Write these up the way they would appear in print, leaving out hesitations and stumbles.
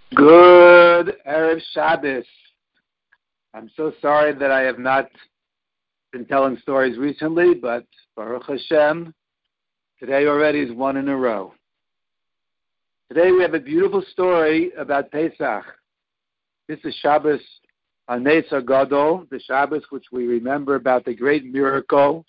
Good Erev Shabbos. I'm so sorry that I have not been telling stories recently, but Baruch Hashem, today already is one in a row. Today we have a beautiful story about Pesach. This is Shabbos Hanes HaGadol, the Shabbos which we remember about the great miracle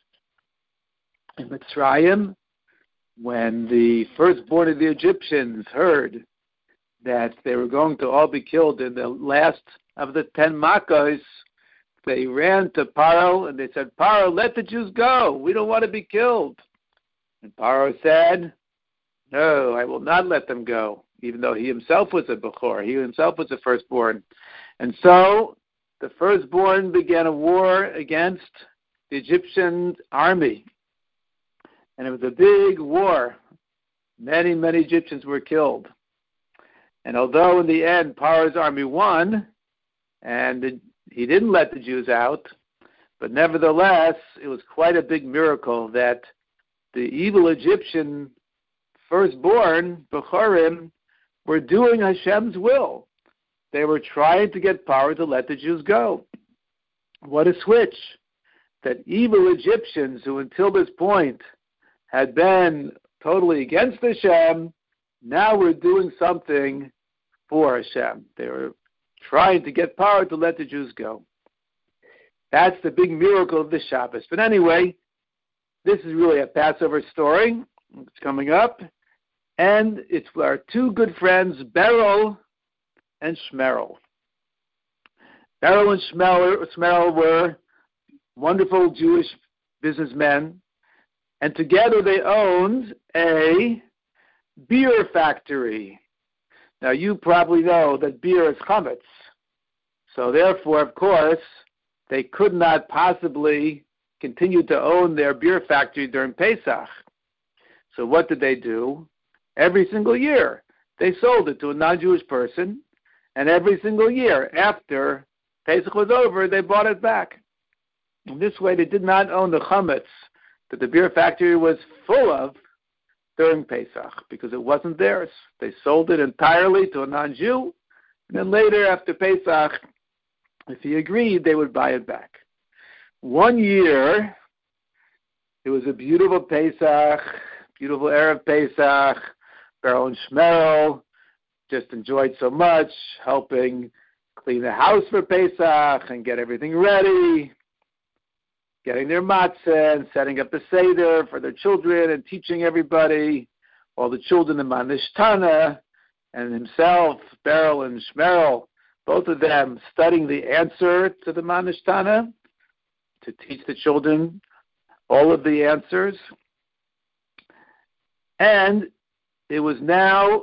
in Mitzrayim, when the firstborn of the Egyptians heard that they were going to all be killed in the last of the 10 Makkos. They ran to Paro and they said, Paro, let the Jews go. We don't want to be killed. And Paro said, no, I will not let them go, even though he himself was a Bechor. He himself was a firstborn. And so the firstborn began a war against the Egyptian army. And it was a big war. Many, many Egyptians were killed. And although in the end Paro's army won, and he didn't let the Jews out, but nevertheless, it was quite a big miracle that the evil Egyptian firstborn, Bechorim, were doing Hashem's will. They were trying to get Paro to let the Jews go. What a switch. That evil Egyptians, who until this point had been totally against Hashem, now we're doing something for Hashem. They were trying to get Paro to let the Jews go. That's the big miracle of the Shabbos. But anyway, this is really a Passover story. It's coming up. And it's our two good friends, Beryl and Shmerel. Beryl and Shmerel were wonderful Jewish businessmen. And together they owned a beer factory. Now, you probably know that beer is chametz. So therefore, of course, they could not possibly continue to own their beer factory during Pesach. So what did they do? Every single year, they sold it to a non-Jewish person, and every single year after Pesach was over, they bought it back. In this way, they did not own the chametz that the beer factory was full of during Pesach, because it wasn't theirs. They sold it entirely to a non-Jew, and then later, after Pesach, if he agreed, they would buy it back. One year, it was a beautiful Pesach, beautiful Erev Pesach. Beryl and Shmerel just enjoyed so much, helping clean the house for Pesach and get everything ready, getting their matzah and setting up the Seder for their children and teaching everybody, all the children in Manishtana, and himself, Beryl and Shmerel, both of them studying the answer to the Manishtana to teach the children all of the answers. And it was now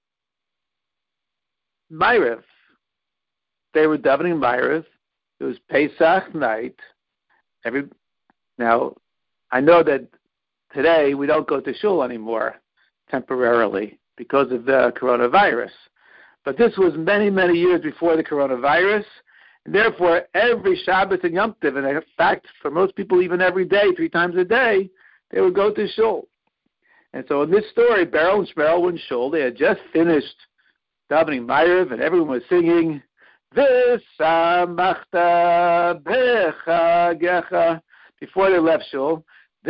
Ma'ariv. They were davening Ma'ariv. It was Pesach night. Now, I know that today we don't go to shul anymore temporarily because of the coronavirus. But this was many, many years before the coronavirus. And therefore, every Shabbos and Yom Tov, and in fact, for most people, even every day, 3 times a day, they would go to shul. And so in this story, Beryl and Shmerel were in shul. They had just finished davening Ma'ariv, and everyone was singing, V'samachta b'chagecha, before they left shul.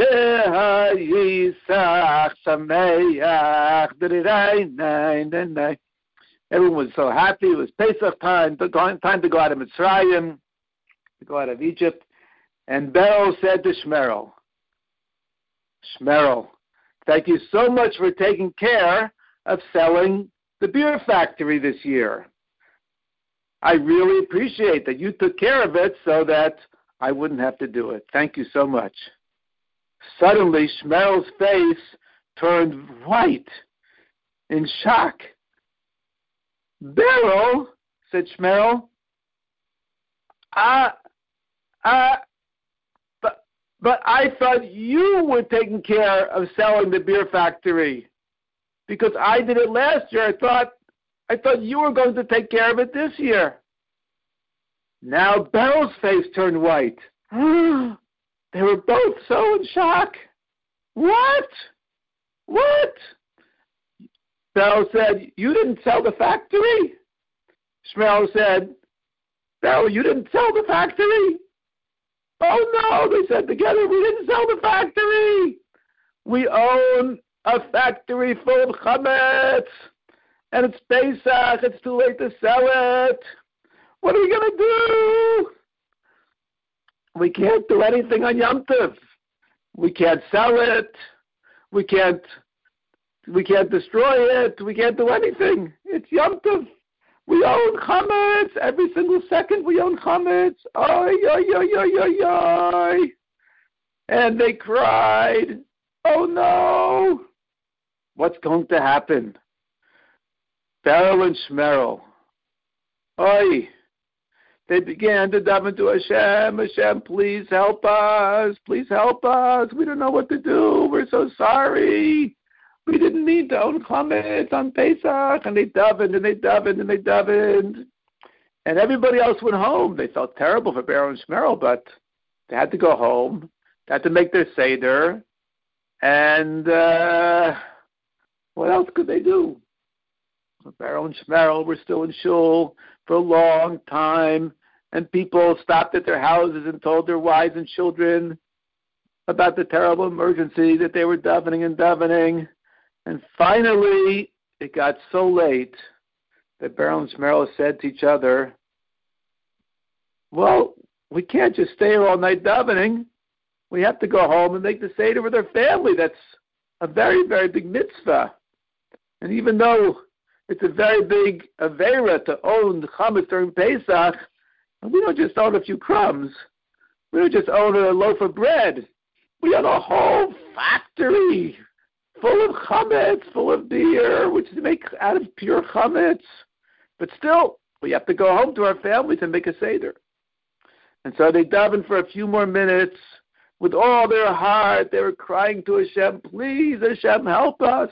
V'hayisach sameach, everyone was so happy. It was Pesach time to go out of Mitzrayim, to go out of Egypt. And Beryl said to Shmerel, Shmerel, thank you so much for taking care of selling the beer factory this year. I really appreciate that you took care of it so that I wouldn't have to do it. Thank you so much. Suddenly, Shmerel's face turned white in shock. Beryl, said Shmerel, but I thought you were taking care of selling the beer factory because I did it last year. I thought you were going to take care of it this year. Now Beryl's face turned white. They were both so in shock. What? Beryl said, you didn't sell the factory? Shmuel said, "Beryl, you didn't sell the factory?" "Oh no," they said together, "we didn't sell the factory. We own a factory full of chametz, and it's Pesach. It's too late to sell it. What are we going to do? We can't do anything on Yom Tov. We can't sell it. We can't destroy it. We can't do anything. It's Yom Tov. We own chametz. Every single second we own chametz. Oy, oy, oy, oy, oy, oy." And they cried, "Oh no! What's going to happen?" Beryl and Shmerel, oy, they began to daven to Hashem. "Hashem, please help us. Please help us. We don't know what to do. We're so sorry. We didn't mean to own chametz on Pesach." And they davened and they davened and they davened. And everybody else went home. They felt terrible for Beryl and Shmerel, but they had to go home. They had to make their Seder. And what else could they do? Beryl and Shmerel were still in shul for a long time, and people stopped at their houses and told their wives and children about the terrible emergency that they were davening and davening. And finally, it got so late that Beryl and Shmerel said to each other, "Well, we can't just stay here all night davening. We have to go home and make the Seder with our family. That's a very, very big mitzvah. And even though it's a very big avera to own the chametz during Pesach, we don't just own a few crumbs. We don't just own a loaf of bread. We own a whole factory full of chametz, full of beer, which is made out of pure chametz. But still, we have to go home to our families and make a Seder." And so they davened for a few more minutes. With all their heart, they were crying to Hashem, "Please, Hashem, help us."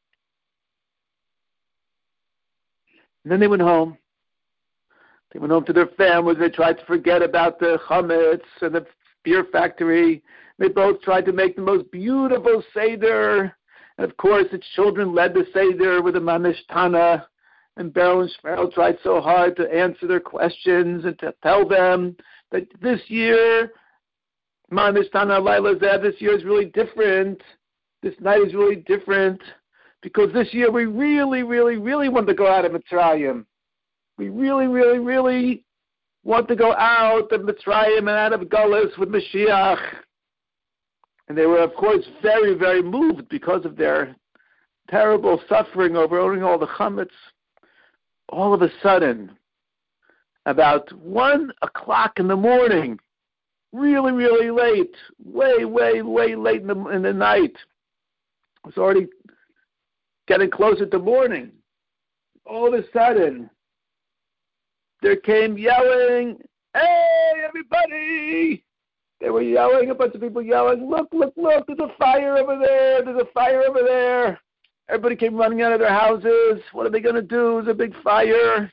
And then they went home. They went home to their families. They tried to forget about the chametz and the beer factory. They both tried to make the most beautiful Seder. And of course, the children led the Seder with a Mamish Tana. And Beryl and Shmerel tried so hard to answer their questions and to tell them that this year, Mamish Tana Laila Zeh, this year is really different. This night is really different. Because this year we really, really, really want to go out of Mitzrayim. We really, really, really want to go out of Mitzrayim and out of Galus with Mashiach. And they were, of course, very, very moved because of their terrible suffering over owning all the chametz. All of a sudden, about 1 o'clock in the morning, really, really late, way, way, way late in the night, it was already getting closer to morning. All of a sudden, there came yelling, "Hey, everybody!" They were yelling, a bunch of people yelling, "Look, look, look, there's a fire over there, there's a fire over there." Everybody came running out of their houses. What are they going to do? There's a big fire.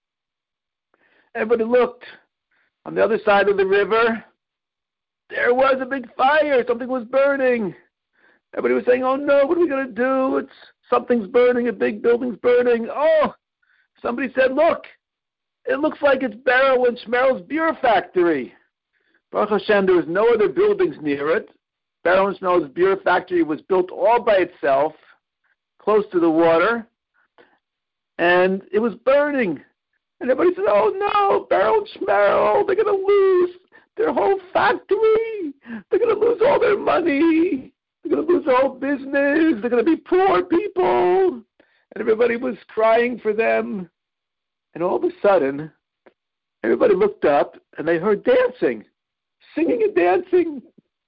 Everybody looked. On the other side of the river, there was a big fire. Something was burning. Everybody was saying, "Oh no, what are we going to do? Something's burning, a big building's burning." Oh, somebody said, "Look, it looks like it's Beryl and Shmerel's beer factory." Baruch Hashem, there was no other buildings near it. Beryl and Shmerel's beer factory was built all by itself, close to the water, and it was burning. And everybody said, "Oh no, Beryl and Shmerel, they're going to lose their whole factory. They're going to lose all their money. They're going to lose their whole business. They're going to be poor people." And everybody was crying for them. And all of a sudden, everybody looked up and they heard dancing, singing and dancing.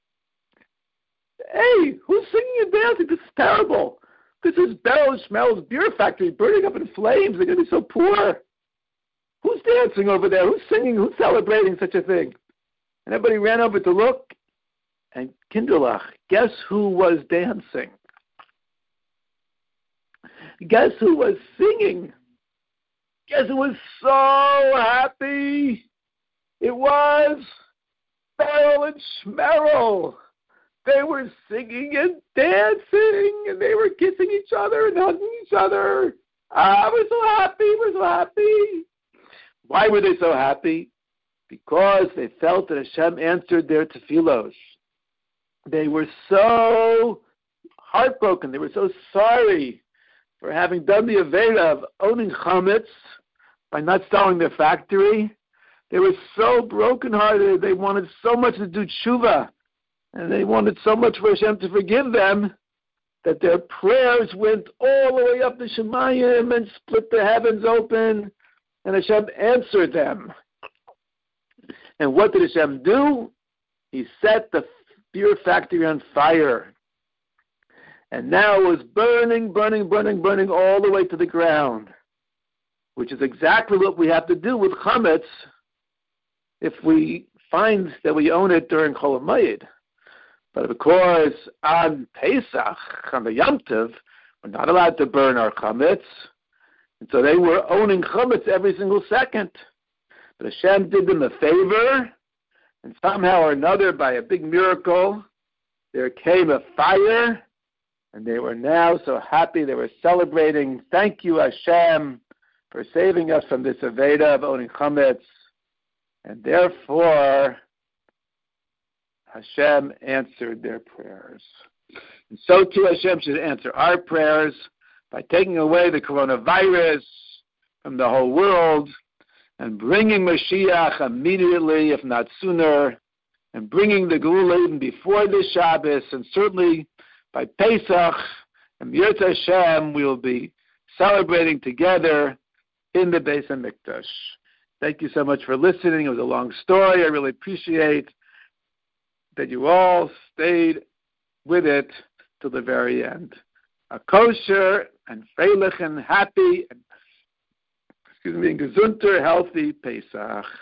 "Hey, who's singing and dancing? This is terrible. This is Beryl and Shmerel's beer factory burning up in flames. They're going to be so poor. Who's dancing over there? Who's singing? Who's celebrating such a thing?" And everybody ran over to look. And Kinderlach, guess who was dancing? Guess who was singing? Guess who was so happy? It was Beryl and Shmerel. They were singing and dancing, and they were kissing each other and hugging each other. Ah, we're so happy, we're so happy. Why were they so happy? Because they felt that Hashem answered their tefillos. They were so heartbroken. They were so sorry for having done the Aveda of owning chametz by not selling their factory. They were so brokenhearted. They wanted so much to do tshuva, and they wanted so much for Hashem to forgive them, that their prayers went all the way up to Shemayim and split the heavens open, and Hashem answered them. And what did Hashem do? He set the beer factory on fire. And now it was burning all the way to the ground, which is exactly what we have to do with chametz if we find that we own it during Chol HaMoed. But of course, on Pesach, on the Yom Tov, we're not allowed to burn our chametz. And so they were owning chametz every single second. But Hashem did them a favor, and somehow or another, by a big miracle, there came a fire, and they were now so happy. They were celebrating. Thank you, Hashem, for saving us from this Aveda of owning chametz. And therefore, Hashem answered their prayers. And so too, Hashem should answer our prayers by taking away the coronavirus from the whole world and bringing Mashiach immediately, if not sooner, and bringing the Geula even before the Shabbos, and certainly by Pesach and Yirtzeh Hashem, we will be celebrating together in the Beis HaMikdash. Thank you so much for listening. It was a long story. I really appreciate that you all stayed with it till the very end. A kosher and freilich and happy and, and gesunter, healthy Pesach.